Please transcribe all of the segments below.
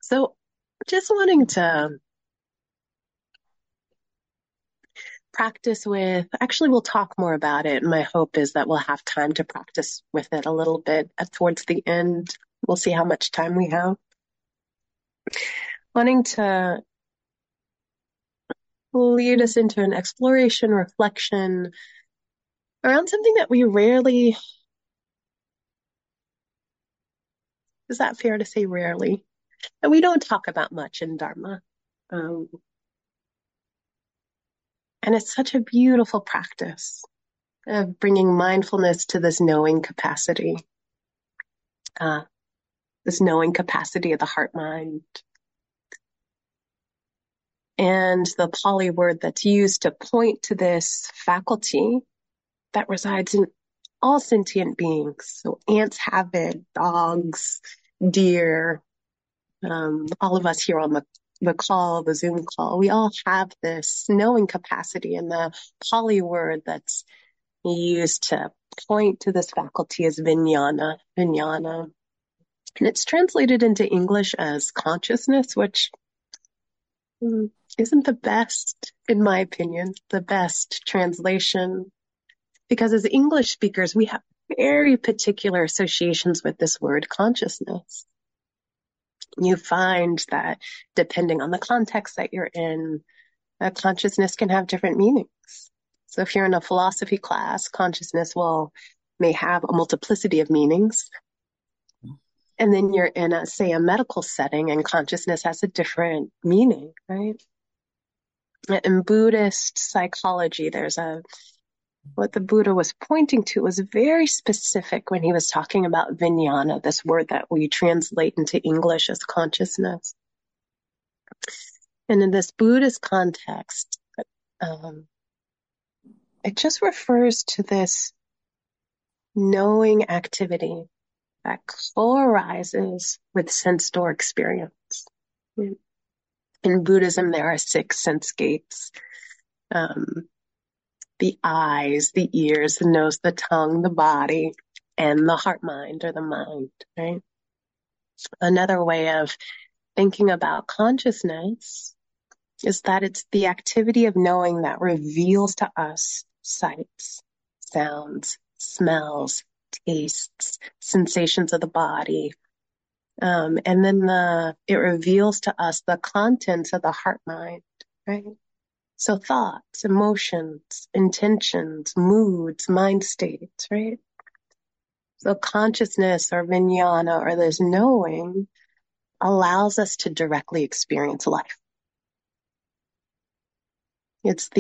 So just wanting to practice with, actually, we'll talk more about it. My hope is that we'll have time to practice with it a little bit towards the end. We'll see how much time we have. Wanting to lead us into an exploration, reflection around something that we rarely, is that fair to say rarely? And we don't talk about much in Dharma. Um, and it's such a beautiful practice of bringing mindfulness to uh, this knowing capacity of the heart mind. And the Pali word that's used to point to this faculty that resides in all sentient beings. So ants have it, dogs, deer, all of us here on the call, the Zoom call, we all have this knowing capacity. And the Pali word that's used to point to this faculty is vijnana. And it's translated into English as consciousness, which isn't the best, in my opinion, the best translation. Because as English speakers, we have very particular associations with this word consciousness. You find that depending on the context that you're in, consciousness can have different meanings. So if you're in a philosophy class, consciousness may have a multiplicity of meanings. And then you're in say, a medical setting and consciousness has a different meaning, right? In Buddhist psychology, what the Buddha was pointing to was very specific when he was talking about vijnana, this word that we translate into English as consciousness. And in this Buddhist context, it just refers to this knowing activity that co-arises with sense door experience. In Buddhism, there are 6 sense gates. The eyes, the ears, the nose, the tongue, the body, and the heart mind or the mind, right? Another way of thinking about consciousness is that it's the activity of knowing that reveals to us sights, sounds, smells, tastes, sensations of the body. And then it reveals to us the contents of the heart mind, right? So thoughts, emotions, intentions, moods, mind states, right? So consciousness or vijnana or this knowing allows us to directly experience life. It's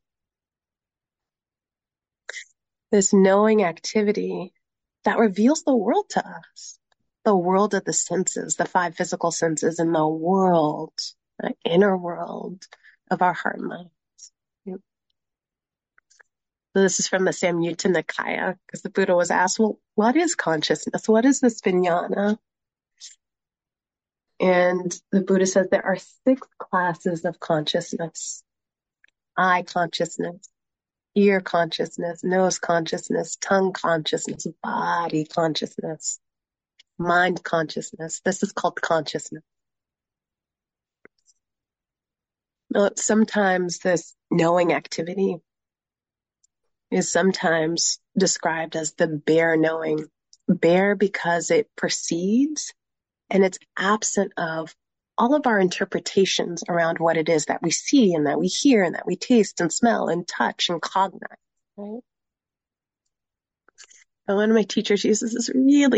this knowing activity that reveals the world to us, the world of the senses, the 5 physical senses, and the world, the inner world of our heart and mind. So this is from the Samyutta Nikaya, because the Buddha was asked, well, what is consciousness? What is this vijnana? And the Buddha says there are 6 classes of consciousness: eye consciousness, ear consciousness, nose consciousness, tongue consciousness, body consciousness, mind consciousness. This is called consciousness. Now, sometimes this knowing activity is sometimes described as the bare knowing. Bare because it precedes and it's absent of all of our interpretations around what it is that we see and that we hear and that we taste and smell and touch and cognize, right? And one of my teachers uses this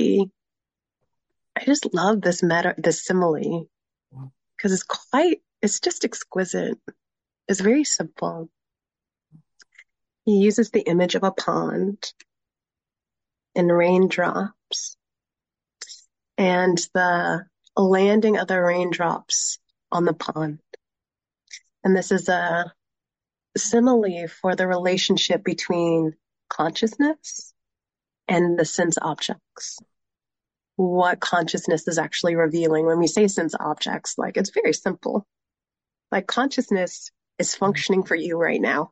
I just love this simile because it's just exquisite. It's very simple. He uses the image of a pond and raindrops and the landing of the raindrops on the pond. And this is a simile for the relationship between consciousness and the sense objects. What consciousness is actually revealing. When we say sense objects, like it's very simple. Like consciousness is functioning for you right now.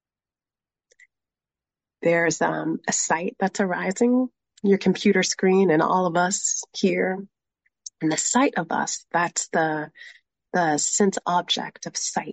There's a sight that's arising, your computer screen and all of us here. And the sight of us, that's the sense object of sight.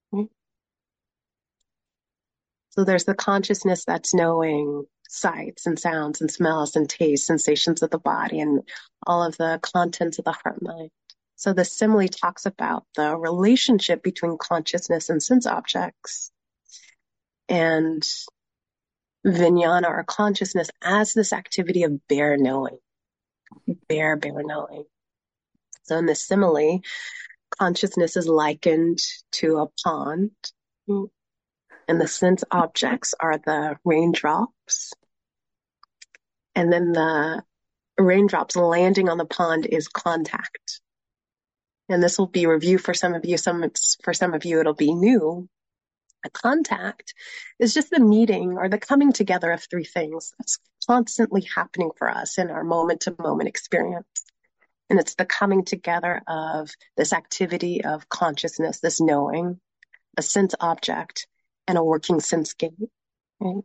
So there's the consciousness that's knowing sights and sounds and smells and tastes, sensations of the body, and all of the contents of the heart mind. So the simile talks about the relationship between consciousness and sense objects, and vijnana or consciousness as this activity of bare knowing, bare knowing. So in the simile, consciousness is likened to a pond, and the sense objects are the raindrops. And then the raindrops landing on the pond is contact. And this will be review for some of you. For some of you, it'll be new. A contact is just the meeting or the coming together of three things that's constantly happening for us in our moment-to-moment experience. And it's the coming together of this activity of consciousness, this knowing, a sense object, and a working sense gate. Right?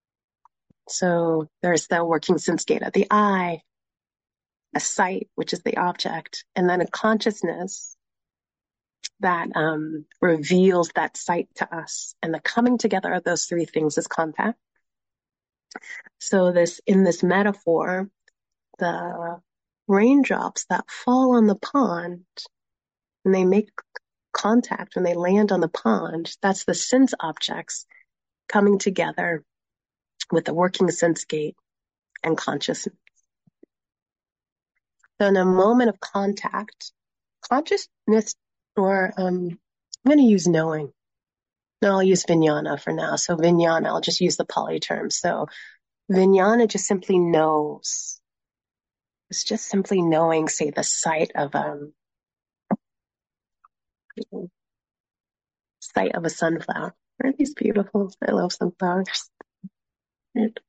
So there's the working sense gate of the eye, a sight, which is the object, and then a consciousness that reveals that sight to us. And the coming together of those three things is contact. So in this metaphor, the raindrops that fall on the pond, when they make contact, when they land on the pond, that's the sense objects coming together with the working sense gate and consciousness. So in a moment of contact, consciousness, or I'm going to use knowing. No, I'll use vijnana for now. So vijnana, I'll just use the Pali term. So vijnana just simply knows. It's just simply knowing, say, the sight of a sunflower. Aren't these beautiful? I love sunflowers. Right?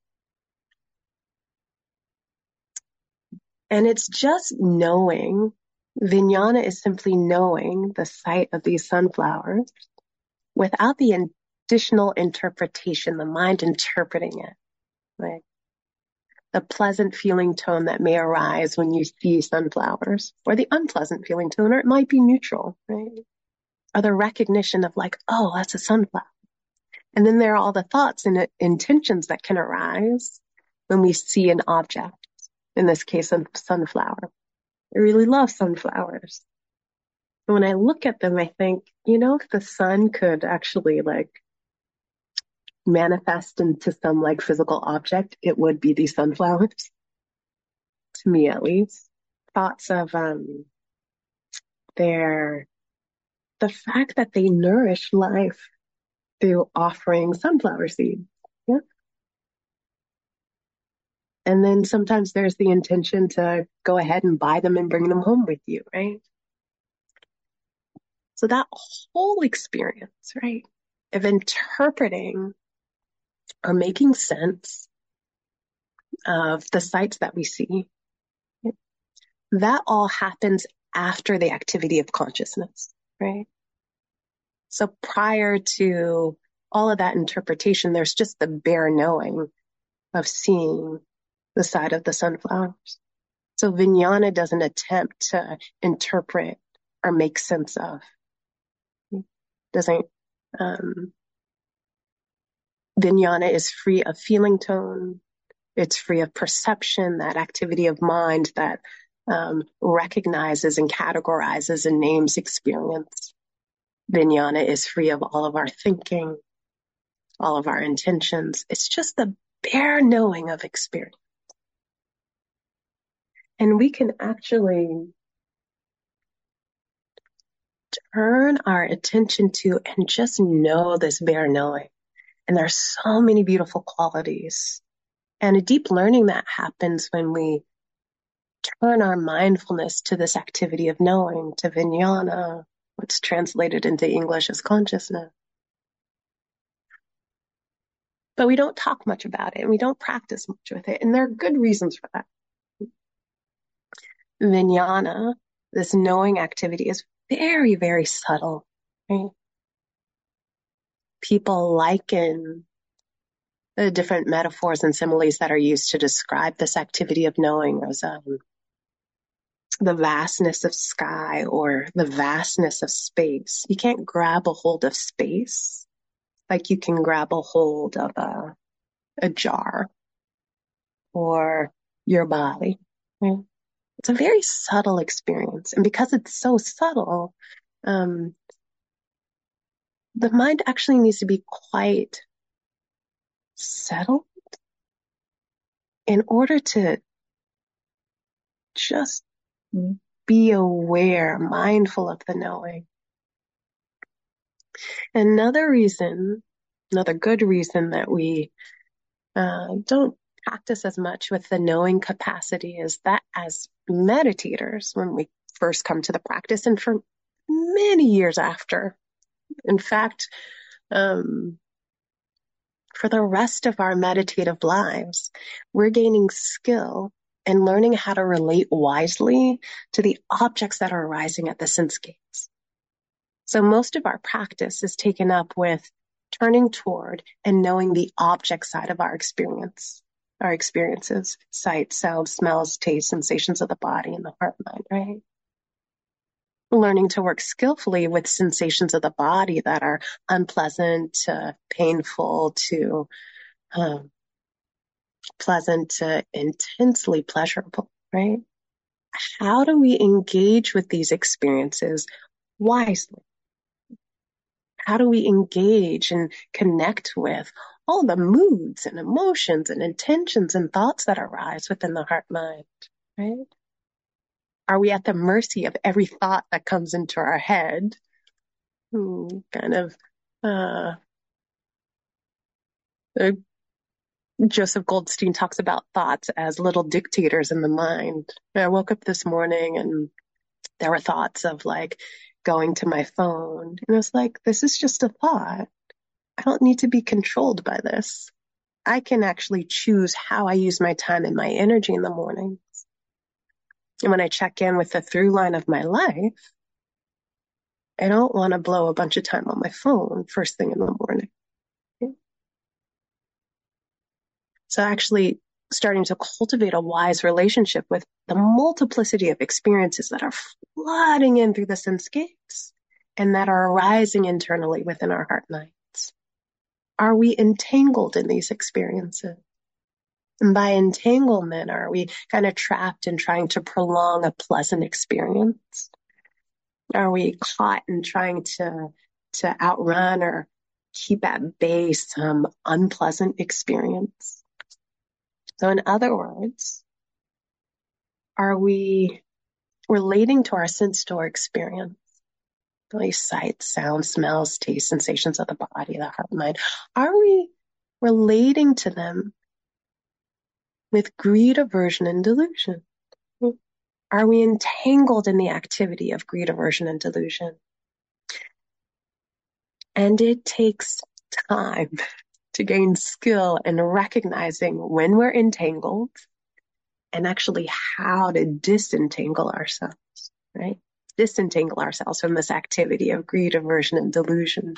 And it's just knowing. Vijnana is simply knowing the sight of these sunflowers without the additional interpretation, the mind interpreting it. Right? The pleasant feeling tone that may arise when you see sunflowers, or the unpleasant feeling tone, or it might be neutral, right? Or the recognition of like, oh, that's a sunflower. And then there are all the thoughts and intentions that can arise when we see an object, in this case, a sunflower. I really love sunflowers. And when I look at them, I think, if the sun could actually manifest into some physical object, it would be these sunflowers. To me, at least. Thoughts of the fact that they nourish life through offering sunflower seeds. Yeah. And then sometimes there's the intention to go ahead and buy them and bring them home with you, right? So that whole experience, right, of interpreting or making sense of the sights that we see, that all happens after the activity of consciousness, right? So prior to all of that interpretation, there's just the bare knowing of seeing the side of the sunflowers. So vijnana doesn't attempt to interpret or make sense of. Vijnana is free of feeling tone. It's free of perception, that activity of mind that recognizes and categorizes and names experience. Vijnana is free of all of our thinking, all of our intentions. It's just the bare knowing of experience. And we can actually turn our attention to and just know this bare knowing. And there's so many beautiful qualities. And a deep learning that happens when we turn our mindfulness to this activity of knowing, to vijnana, what's translated into English as consciousness. But we don't talk much about it, and we don't practice much with it, and there are good reasons for that. Vijnana, this knowing activity, is very, very subtle. Right? People liken the different metaphors and similes that are used to describe this activity of knowing as the vastness of sky or the vastness of space. You can't grab a hold of space like you can grab a hold of a jar or your body. Right? It's a very subtle experience. And because it's so subtle, the mind actually needs to be quite settled in order to just be aware, mindful of the knowing. Another reason, another good reason that we don't practice as much with the knowing capacity is that as meditators, when we first come to the practice and for many years after, in fact, for the rest of our meditative lives, we're gaining skill and learning how to relate wisely to the objects that are arising at the sense gates. So most of our practice is taken up with turning toward and knowing the object side of our experiences, sight, sound, smells, taste, sensations of the body and the heart mind, right? Learning to work skillfully with sensations of the body that are unpleasant to painful to pleasant to intensely pleasurable, right? How do we engage with these experiences wisely? How do we engage and connect with all the moods and emotions and intentions and thoughts that arise within the heart mind, right? Are we at the mercy of every thought that comes into our head? Kind of, uh, Joseph Goldstein talks about thoughts as little dictators in the mind. I woke up this morning and there were thoughts of like going to my phone. And I was like, this is just a thought. I don't need to be controlled by this. I can actually choose how I use my time and my energy in the morning. And when I check in with the through line of my life, I don't want to blow a bunch of time on my phone first thing in the morning. So actually starting to cultivate a wise relationship with the multiplicity of experiences that are flooding in through the sense gates and that are arising internally within our heart minds. Are we entangled in these experiences? And by entanglement, are we kind of trapped in trying to prolong a pleasant experience? Are we caught in trying to outrun or keep at bay some unpleasant experience? So in other words, are we relating to our sense door experience? Really sight, sound, smells, taste, sensations of the body, the heart, mind. Are we relating to them with greed, aversion, and delusion? Are we entangled in the activity of greed, aversion, and delusion? And it takes time to gain skill in recognizing when we're entangled and actually how to disentangle ourselves, right? Disentangle ourselves from this activity of greed, aversion, and delusion.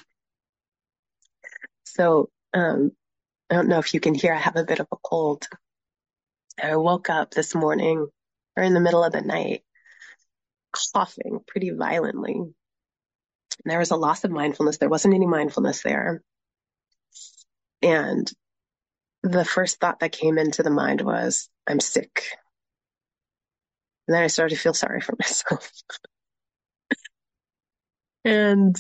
So, I don't know if you can hear, I have a bit of a cold. I woke up this morning or in the middle of the night coughing pretty violently. And there was a loss of mindfulness. There wasn't any mindfulness there. And the first thought that came into the mind was, I'm sick. And then I started to feel sorry for myself. And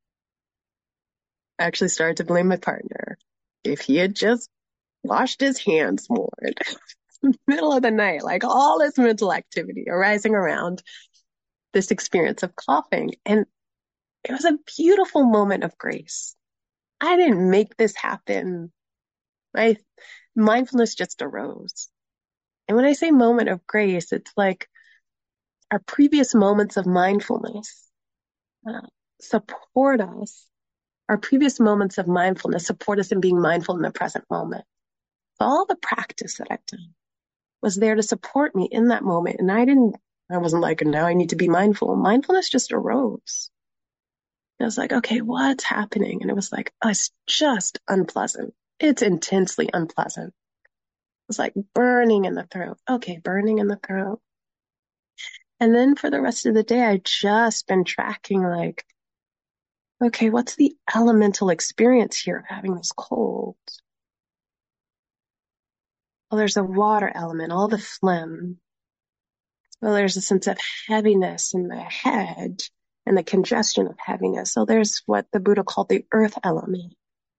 I actually started to blame my partner. If he had just washed his hands more, middle of the night, like all this mental activity arising around this experience of coughing. And it was a beautiful moment of grace. I didn't make this happen. My mindfulness just arose. And when I say moment of grace, it's like our previous moments of mindfulness support us. Our previous moments of mindfulness support us in being mindful in the present moment. So all the practice that I've done was there to support me in that moment. And I wasn't like, now I need to be mindful. Mindfulness just arose. I was like, okay, what's happening? And it was like, oh, it's just unpleasant. It's intensely unpleasant. It was like burning in the throat. Okay, burning in the throat. And then for the rest of the day, I've just been tracking like, okay, what's the elemental experience here of having this cold? Well, there's a water element, all the phlegm. Well, there's a sense of heaviness in the head and the congestion of heaviness. So there's what the Buddha called the earth element.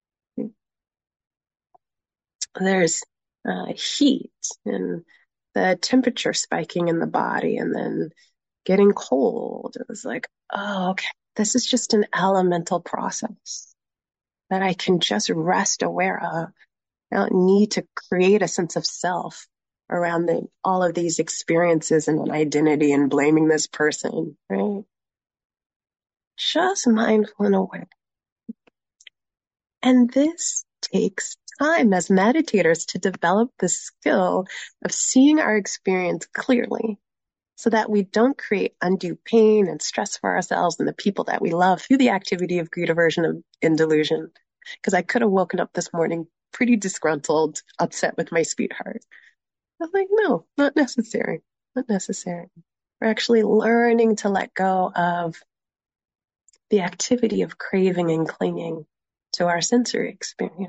There's heat and the temperature spiking in the body and then getting cold. It was like, oh, okay, this is just an elemental process that I can just rest aware of. I don't need to create a sense of self around all of these experiences and an identity and blaming this person, right? Just mindful and aware. And this takes time as meditators to develop the skill of seeing our experience clearly so that we don't create undue pain and stress for ourselves and the people that we love through the activity of greed, aversion, and delusion. Because I could have woken up this morning pretty disgruntled, upset with my sweetheart. I was like, no, not necessary. Not necessary. We're actually learning to let go of the activity of craving and clinging to our sensory experience.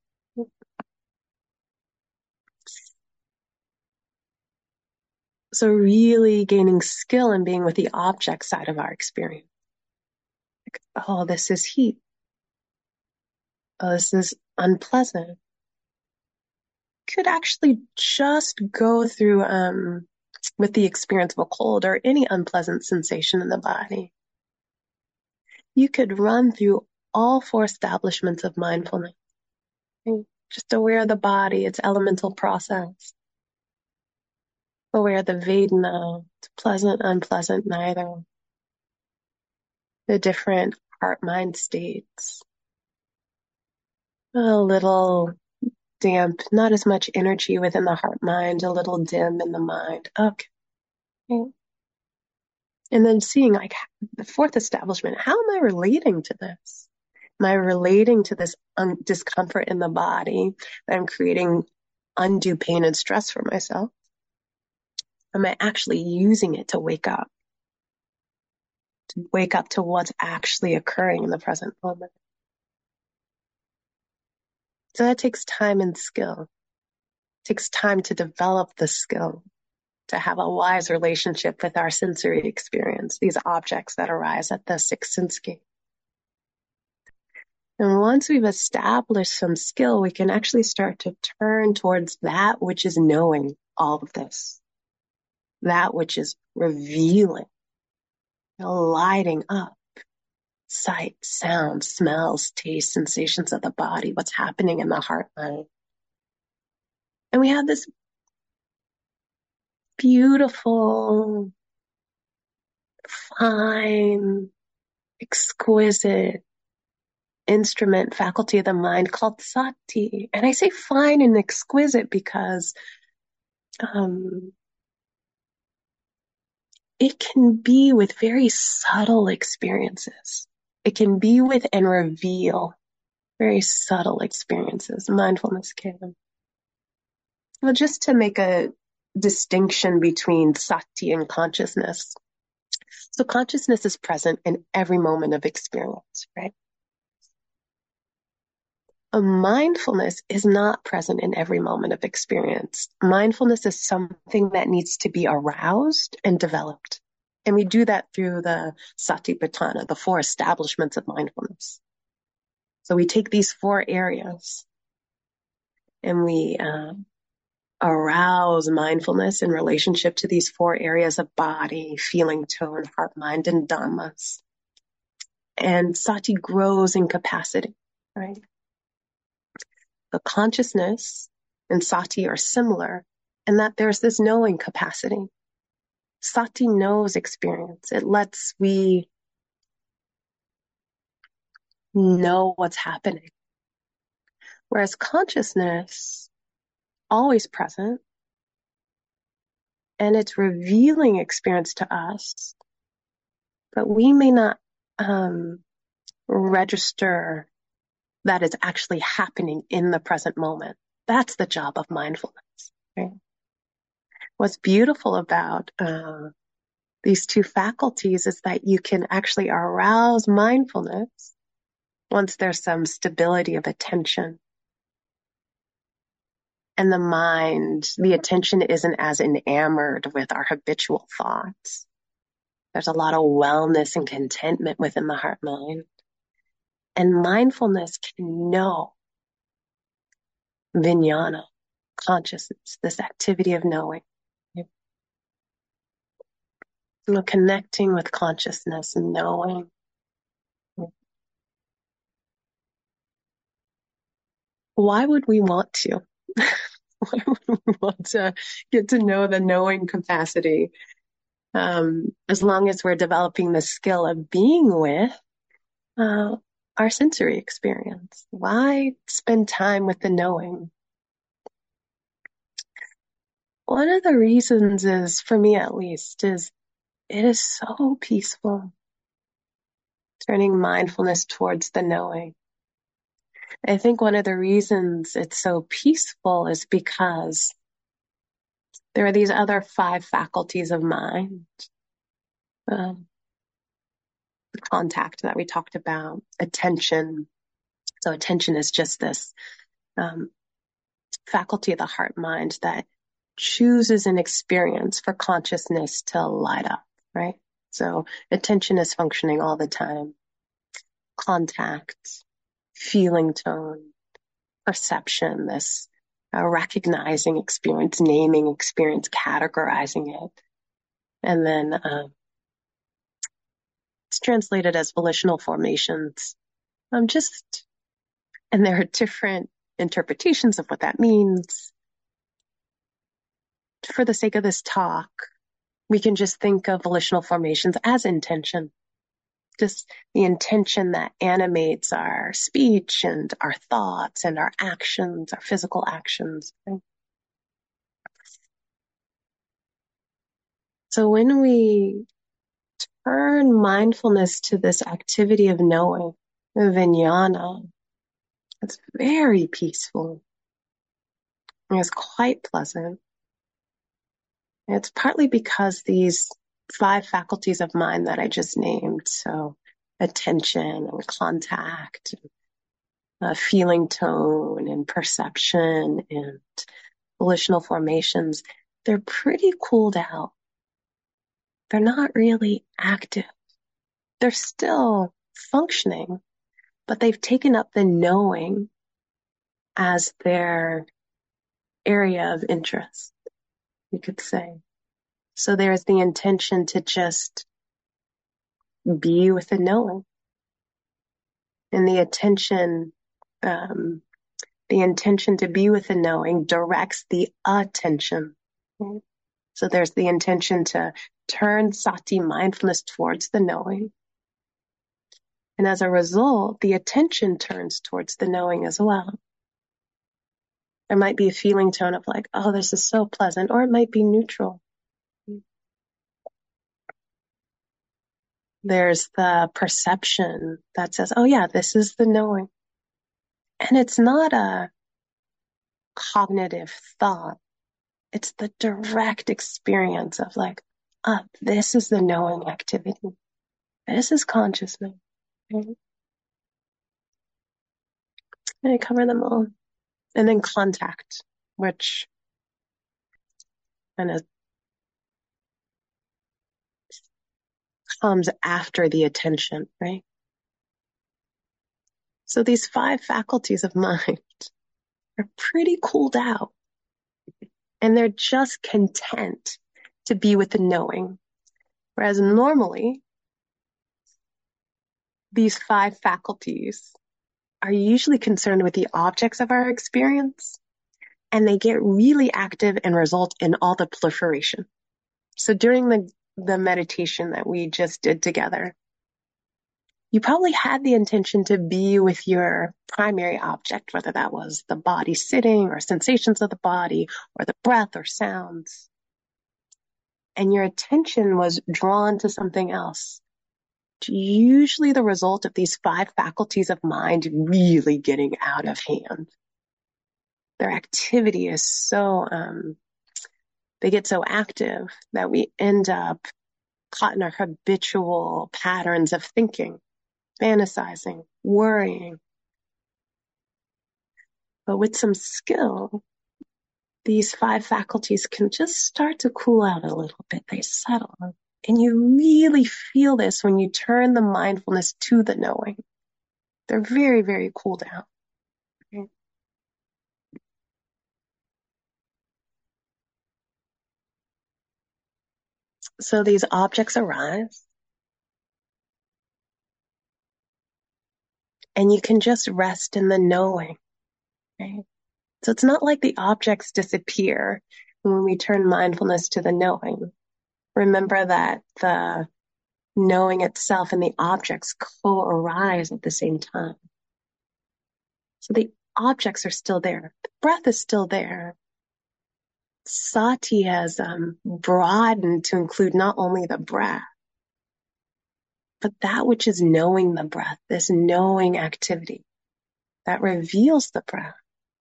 So really gaining skill in being with the object side of our experience. Like, oh, this is heat. Oh, this is unpleasant. Could actually just go through with the experience of a cold or any unpleasant sensation in the body. You could run through all four establishments of mindfulness. Just aware of the body, its elemental process. Aware of the Vedana, it's pleasant, unpleasant, neither. The different heart-mind states. A little damp, not as much energy within the heart-mind, a little dim in the mind. Okay. And then seeing like the fourth establishment, how am I relating to this? Am I relating to this discomfort in the body that I'm creating undue pain and stress for myself? Am I actually using it to wake up? To wake up to what's actually occurring in the present moment. So that takes time and skill. It takes time to develop the skill, to have a wise relationship with our sensory experience, these objects that arise at the sixth sense gate. And once we've established some skill, we can actually start to turn towards that which is knowing all of this, that which is revealing, lighting up sight, sound, smells, taste, sensations of the body, what's happening in the heart mind. And we have this beautiful, fine, exquisite instrument, faculty of the mind called sati. And I say fine and exquisite because it can be with very subtle experiences. It can be with and reveal very subtle experiences. Mindfulness can. Well, just to make a distinction between sati and consciousness. So consciousness is present in every moment of experience, right? A mindfulness is not present in every moment of experience. Mindfulness is something that needs to be aroused and developed. And we do that through the Satipatthana, the four establishments of mindfulness. So we take these four areas and we arouse mindfulness in relationship to these four areas of body, feeling, tone, heart, mind, and dhammas. And sati grows in capacity, right? The consciousness and sati are similar in that there's this knowing capacity. Sati knows experience. It lets we know what's happening. Whereas consciousness, always present, and it's revealing experience to us, but we may not register that it's actually happening in the present moment. That's the job of mindfulness. Right? What's beautiful about these two faculties is that you can actually arouse mindfulness once there's some stability of attention. And the mind, the attention isn't as enamored with our habitual thoughts. There's a lot of wellness and contentment within the heart mind. And mindfulness can know vijnana, consciousness, this activity of knowing. Connecting with consciousness and knowing. Why would we want to? Why would we want to get to know the knowing capacity? As long as we're developing the skill of being with our sensory experience. Why spend time with the knowing? One of the reasons is, for me at least, is it is so peaceful. Turning mindfulness towards the knowing. I think one of the reasons it's so peaceful is because there are these other 5 faculties of mind. The contact that we talked about, attention. So attention is just this faculty of the heart mind that chooses an experience for consciousness to light up, right? So attention is functioning all the time. Contact, feeling tone, perception, this recognizing experience, naming experience, categorizing it. And then it's translated as volitional formations. And there are different interpretations of what that means. For the sake of this talk, we can just think of volitional formations as intention. Just the intention that animates our speech and our thoughts and our actions, our physical actions. Right? So when we turn mindfulness to this activity of knowing, vijnana, it's very peaceful. It's quite pleasant. It's partly because these 5 faculties of mind that I just named, so attention and contact, feeling tone and perception and volitional formations, they're pretty cooled out. They're not really active. They're still functioning, but they've taken up the knowing as their area of interest, you could say. So there's the intention to just be with the knowing. And the intention to be with the knowing directs the attention. So there's the intention to turn sati mindfulness towards the knowing. And as a result, the attention turns towards the knowing as well. There might be a feeling tone of like, oh, this is so pleasant, or it might be neutral. There's the perception that says, oh yeah, this is the knowing. And it's not a cognitive thought. It's the direct experience of like, this is the knowing activity. This is consciousness. And I cover them all. And then contact, which kind of comes after the attention, right? So these 5 faculties of mind are pretty cooled out. And they're just content to be with the knowing. Whereas normally, these 5 faculties are usually concerned with the objects of our experience, and they get really active and result in all the proliferation. So during the meditation that we just did together, you probably had the intention to be with your primary object, whether that was the body sitting or sensations of the body or the breath or sounds. And your attention was drawn to something else. It's usually the result of these 5 faculties of mind really getting out of hand. Their activity is so, they get so active that we end up caught in our habitual patterns of thinking, fantasizing, worrying. But with some skill, these 5 faculties can just start to cool out a little bit. They settle. And you really feel this when you turn the mindfulness to the knowing. They're very, very cool down. Okay? So these objects arise, and you can just rest in the knowing. Okay? So it's not like the objects disappear when we turn mindfulness to the knowing. Remember that the knowing itself and the objects co-arise at the same time. So the objects are still there. The breath is still there. Sati has broadened to include not only the breath, but that which is knowing the breath, this knowing activity that reveals the breath.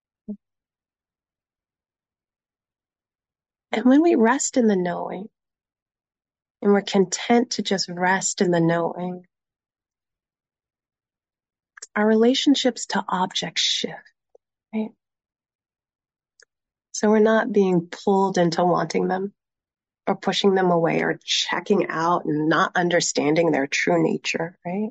And when we rest in the knowing, and we're content to just rest in the knowing, our relationships to objects shift, right? So we're not being pulled into wanting them or pushing them away or checking out and not understanding their true nature, right?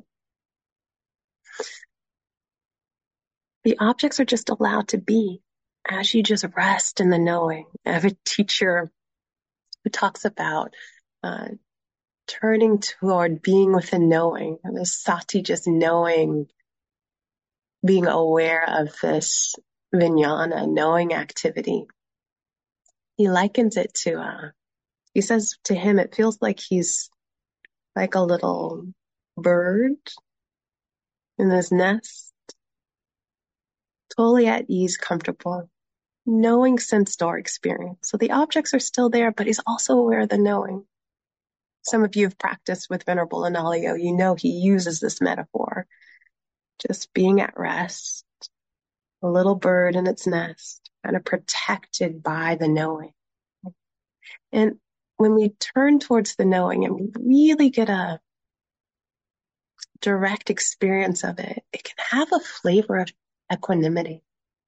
The objects are just allowed to be as you just rest in the knowing. I have a teacher who talks about turning toward being with the knowing, this sati, just knowing, being aware of this vijnana, knowing activity. He likens it to, he says to him, it feels like he's like a little bird in his nest, totally at ease, comfortable, knowing sense door experience. So the objects are still there, but he's also aware of the knowing. Some of you have practiced with Venerable Analayo. You know he uses this metaphor. Just being at rest, a little bird in its nest, kind of protected by the knowing. And when we turn towards the knowing and we really get a direct experience of it, it can have a flavor of equanimity.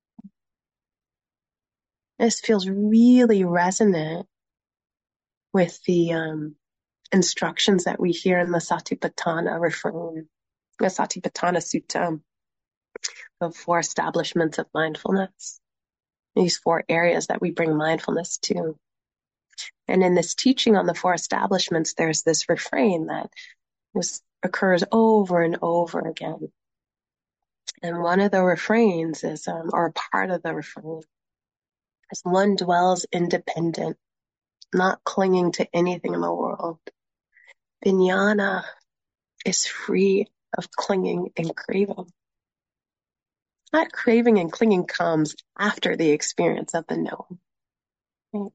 This feels really resonant with the instructions that we hear in the Satipatthana refrain, the Satipatthana Sutta, the 4 establishments of mindfulness, these 4 areas that we bring mindfulness to. And in this teaching on the 4 establishments, there's this refrain that occurs over and over again. And one of the refrains is, or part of the refrain, is one dwells independent, not clinging to anything in the world. Vijnana is free of clinging and craving. That craving and clinging comes after the experience of the known. Right?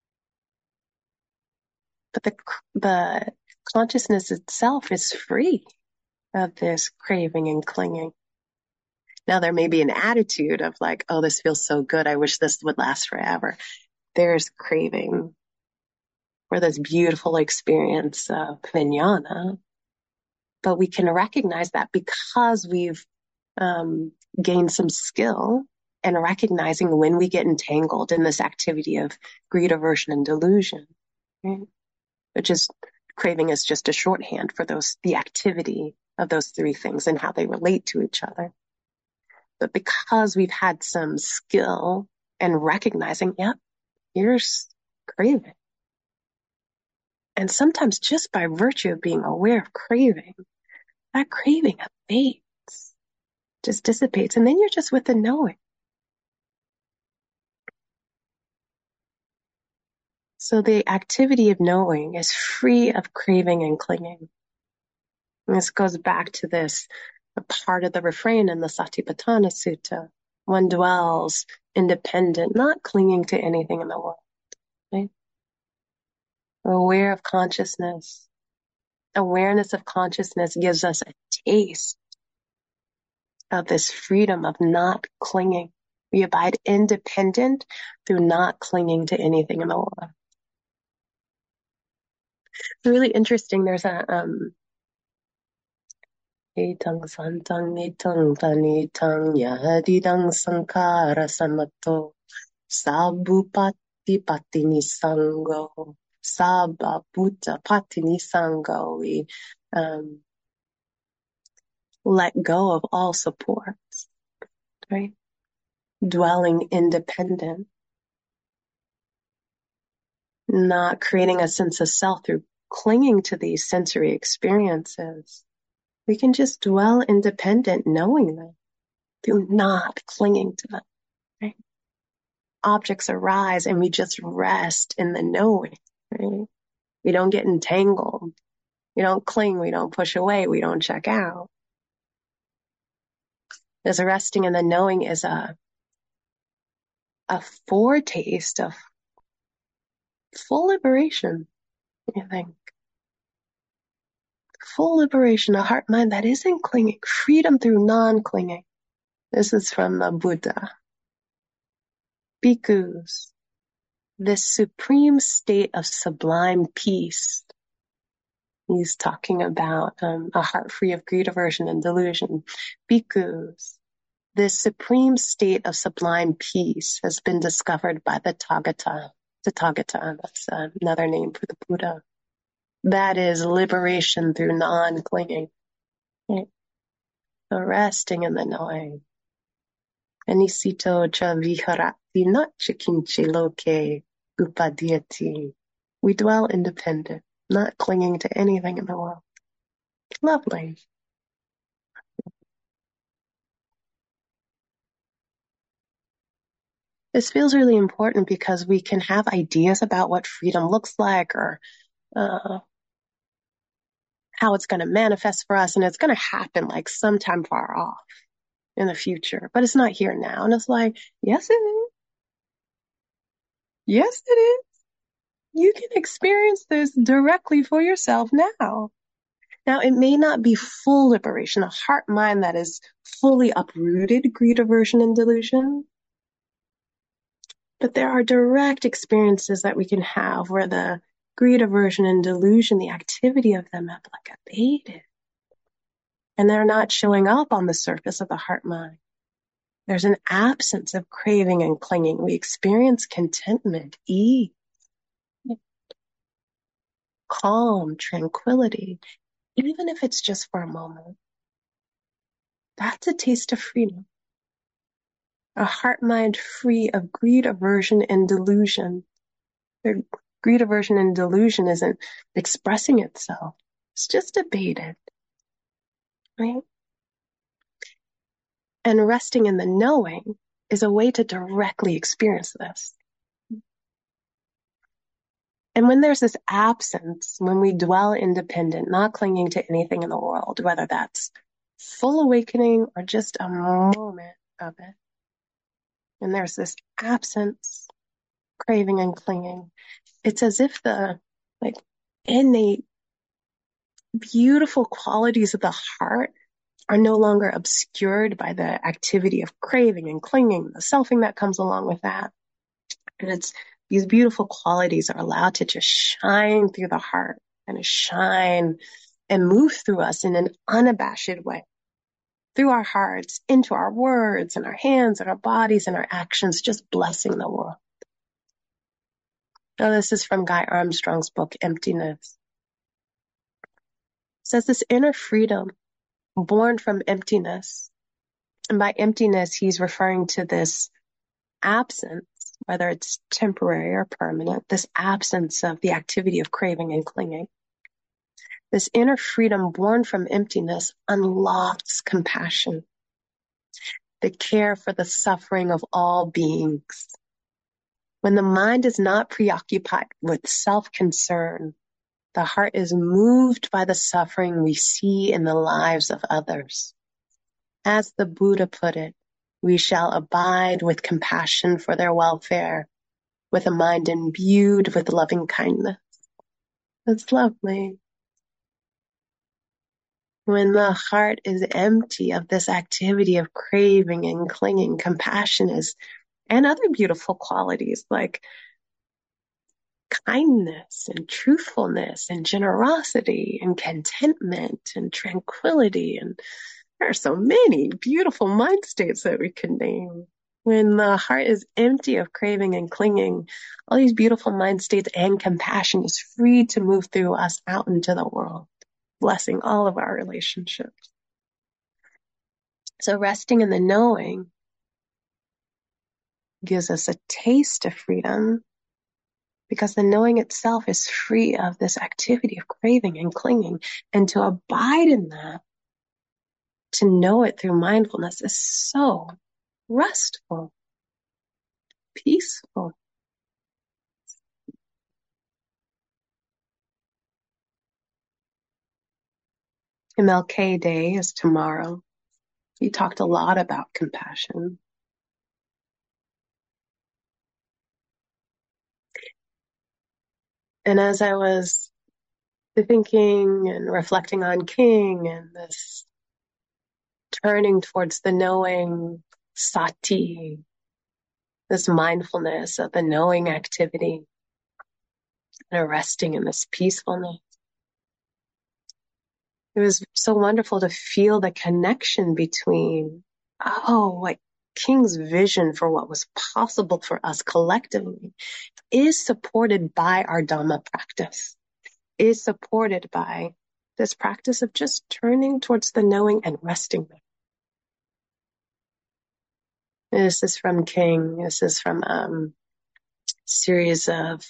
But the consciousness itself is free of this craving and clinging. Now, there may be an attitude of like, oh, this feels so good. I wish this would last forever. There's craving for this beautiful experience of vijnana. But we can recognize that because we've gained some skill in recognizing when we get entangled in this activity of greed, aversion, and delusion, right? Which is, craving is just a shorthand for the activity of those 3 things and how they relate to each other. But because we've had some skill in recognizing, yep, here's craving. And sometimes just by virtue of being aware of craving, that craving abates, just dissipates, and then you're just with the knowing. So the activity of knowing is free of craving and clinging. And this goes back to this part of the refrain in the Satipatthana Sutta. One dwells independent, not clinging to anything in the world. Right? Aware of consciousness. Awareness of consciousness gives us a taste of this freedom of not clinging. We abide independent through not clinging to anything in the world. really interesting. There's a Etang santang itang tanitang yahadidang sankara samato sabupati patini sango sababuta patini sango. We let go of all supports, right? Dwelling independent, not creating a sense of self through clinging to these sensory experiences. We can just dwell independent, knowing them, through not clinging to them, right? Objects arise and we just rest in the knowing, right? We don't get entangled. We don't cling. We don't push away. We don't check out. This resting in the knowing is a foretaste of full liberation, I think. Full liberation, a heart mind that isn't clinging, freedom through non-clinging. This is from the Buddha. Bhikkhus, this supreme state of sublime peace. He's talking about a heart free of greed, aversion, and delusion. Bhikkhus, this supreme state of sublime peace has been discovered by the Tathagata. The Tathagata, that's another name for the Buddha. That is liberation through non-clinging. Right? The resting in the knowing. Anisito cha viharati not chikinchi loke upadhyati. We dwell independent, not clinging to anything in the world. Lovely. This feels really important because we can have ideas about what freedom looks like or how it's going to manifest for us, and it's going to happen like sometime far off in the future, but it's not here now. And it's like, yes, it is. Yes, it is. You can experience this directly for yourself now. Now, it may not be full liberation, a heart mind that is fully uprooted greed, aversion, and delusion. But there are direct experiences that we can have where the greed, aversion, and delusion, the activity of them have like abated. And they're not showing up on the surface of the heart mind. There's an absence of craving and clinging. We experience contentment, ease, calm, tranquility, even if it's just for a moment. That's a taste of freedom. A heart mind free of greed, aversion, and delusion. Greed, aversion, and delusion isn't expressing itself. It's just abated, right? And resting in the knowing is a way to directly experience this. And when there's this absence, when we dwell independent, not clinging to anything in the world, whether that's full awakening or just a moment of it, and there's this absence, craving and clinging, it's as if the like innate, beautiful qualities of the heart are no longer obscured by the activity of craving and clinging, the selfing that comes along with that. And it's these beautiful qualities are allowed to just shine through the heart and shine and move through us in an unabashed way, through our hearts, into our words and our hands and our bodies and our actions, just blessing the world. Now, this is from Guy Armstrong's book, Emptiness. It says this inner freedom born from emptiness, and by emptiness, he's referring to this absence, whether it's temporary or permanent, this absence of the activity of craving and clinging. This inner freedom born from emptiness unlocks compassion, the care for the suffering of all beings. When the mind is not preoccupied with self-concern, the heart is moved by the suffering we see in the lives of others. As the Buddha put it, we shall abide with compassion for their welfare, with a mind imbued with loving kindness. That's lovely. When the heart is empty of this activity of craving and clinging, compassion is, and other beautiful qualities like kindness and truthfulness and generosity and contentment and tranquility. And there are so many beautiful mind states that we can name. When the heart is empty of craving and clinging, all these beautiful mind states and compassion is free to move through us out into the world, blessing all of our relationships. So resting in the knowing gives us a taste of freedom, because the knowing itself is free of this activity of craving and clinging. And to abide in that, to know it through mindfulness, is so restful, peaceful. MLK Day is tomorrow. He talked a lot about compassion. And as I was thinking and reflecting on King and this turning towards the knowing, sati, this mindfulness of the knowing activity, and resting in this peacefulness, it was so wonderful to feel the connection between, like King's vision for what was possible for us collectively is supported by our Dhamma practice, is supported by this practice of just turning towards the knowing and resting there. This is from King. This is from a series of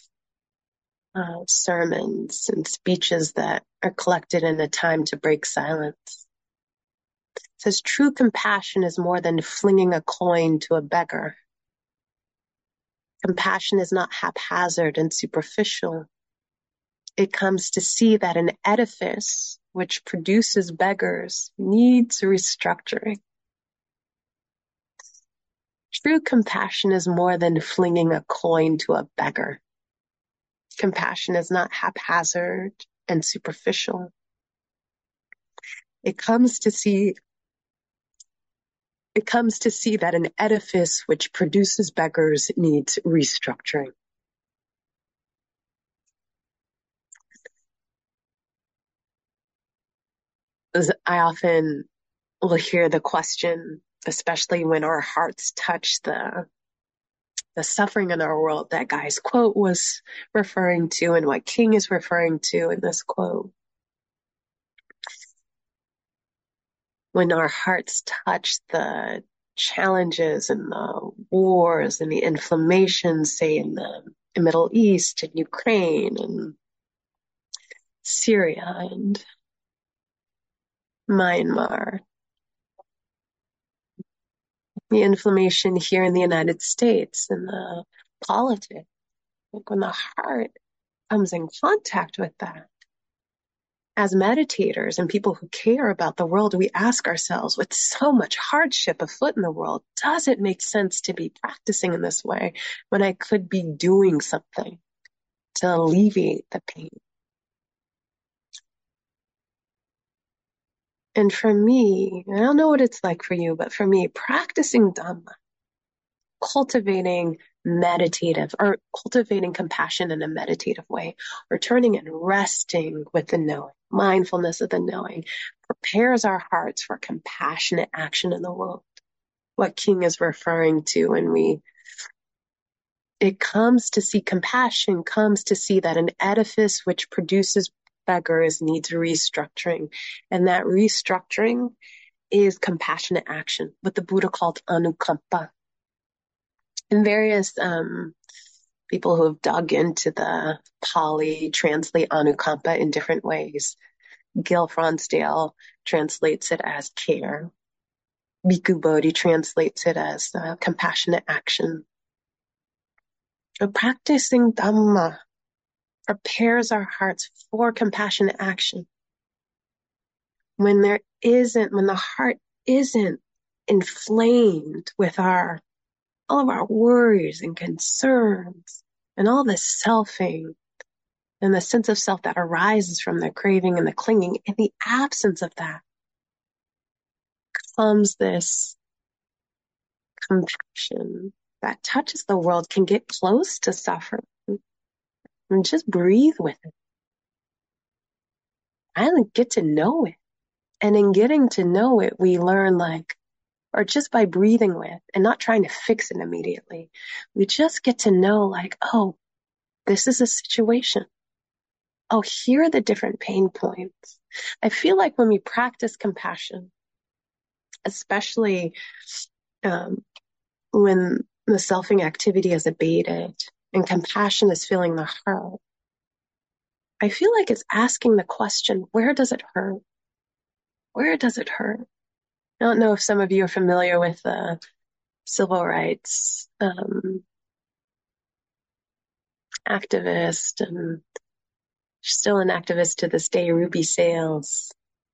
sermons and speeches that are collected in A Time to Break Silence. It says, true compassion is more than flinging a coin to a beggar. Compassion is not haphazard and superficial. It comes to see that an edifice which produces beggars needs restructuring. True compassion is more than flinging a coin to a beggar. Compassion is not haphazard and superficial. It comes to see that an edifice which produces beggars needs restructuring. I often will hear the question, especially when our hearts touch the suffering in our world that Guy's quote was referring to and what King is referring to in this quote. When our hearts touch the challenges and the wars and the inflammation, say in the Middle East and Ukraine and Syria and Myanmar, the inflammation here in the United States and the politics, like when the heart comes in contact with that, as meditators and people who care about the world, we ask ourselves, with so much hardship afoot in the world, does it make sense to be practicing in this way when I could be doing something to alleviate the pain? And for me, I don't know what it's like for you, but for me, practicing Dhamma, cultivating compassion in a meditative way, returning and resting with the knowing, mindfulness of the knowing, prepares our hearts for compassionate action in the world. What King is referring to when it comes to see compassion, comes to see that an edifice which produces beggars needs restructuring. And that restructuring is compassionate action, what the Buddha called anukampa. And various people who have dug into the Pali translate anukampa in different ways. Gil Fronsdale translates it as care. Bhikkhu Bodhi translates it as compassionate action. But practicing Dhamma prepares our hearts for compassionate action. When the heart isn't inflamed with all of our worries and concerns and all the selfing and the sense of self that arises from the craving and the clinging, in the absence of that comes this compassion that touches the world, can get close to suffering. and just breathe with it. I get to know it. And in getting to know it, we learn like, or just by breathing with and not trying to fix it immediately, we just get to know like, oh, this is a situation. Oh, here are the different pain points. I feel like when we practice compassion, especially um, when the selfing activity is abated and compassion is feeling the hurt, I feel like it's asking the question, where does it hurt? Where does it hurt? I don't know if some of you are familiar with civil rights activist, and still an activist to this day, Ruby Sales.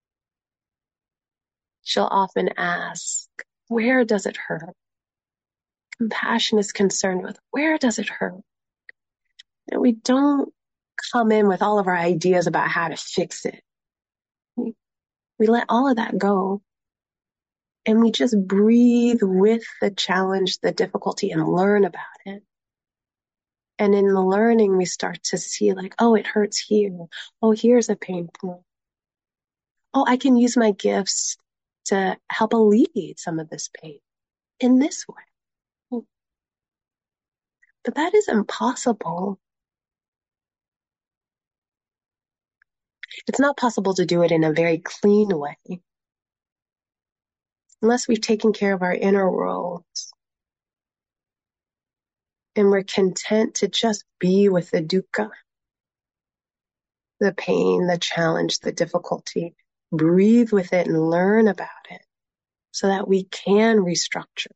She'll often ask, where does it hurt? Compassion is concerned with, where does it hurt? And we don't come in with all of our ideas about how to fix it. We let all of that go. And we just breathe with the challenge, the difficulty, and learn about it. And in the learning, we start to see like, oh, it hurts here. Oh, here's a pain point. Oh, I can use my gifts to help alleviate some of this pain in this way. But that is impossible. It's not possible to do it in a very clean way unless we've taken care of our inner worlds and we're content to just be with the dukkha, the pain, the challenge, the difficulty, breathe with it and learn about it so that we can restructure.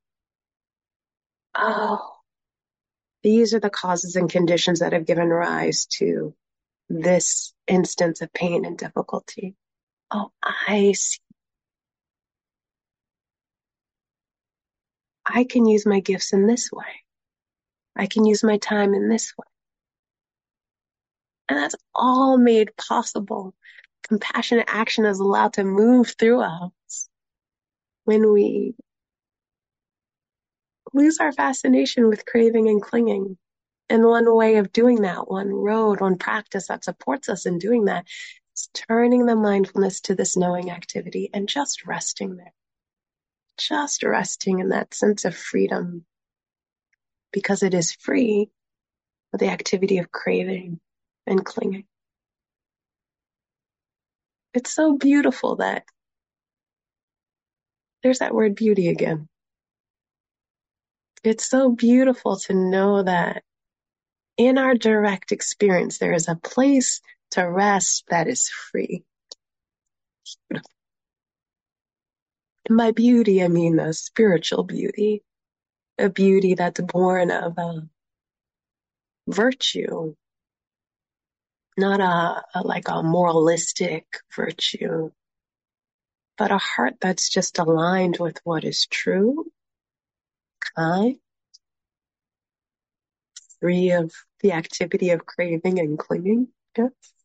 Oh, these are the causes and conditions that have given rise to this instance of pain and difficulty. Oh, I see. I can use my gifts in this way. I can use my time in this way. And that's all made possible. Compassionate action is allowed to move through us when we lose our fascination with craving and clinging. And one way of doing that, one road, one practice that supports us in doing that is turning the mindfulness to this knowing activity and just resting there. Just resting in that sense of freedom because it is free of the activity of craving and clinging. It's so beautiful that there's that word beauty again. It's so beautiful to know that in our direct experience, there is a place to rest that is free. And by beauty, I mean a spiritual beauty, a beauty that's born of virtue, not like a moralistic virtue, but a heart that's just aligned with what is true, kind, free of the activity of craving and clinging. Yes.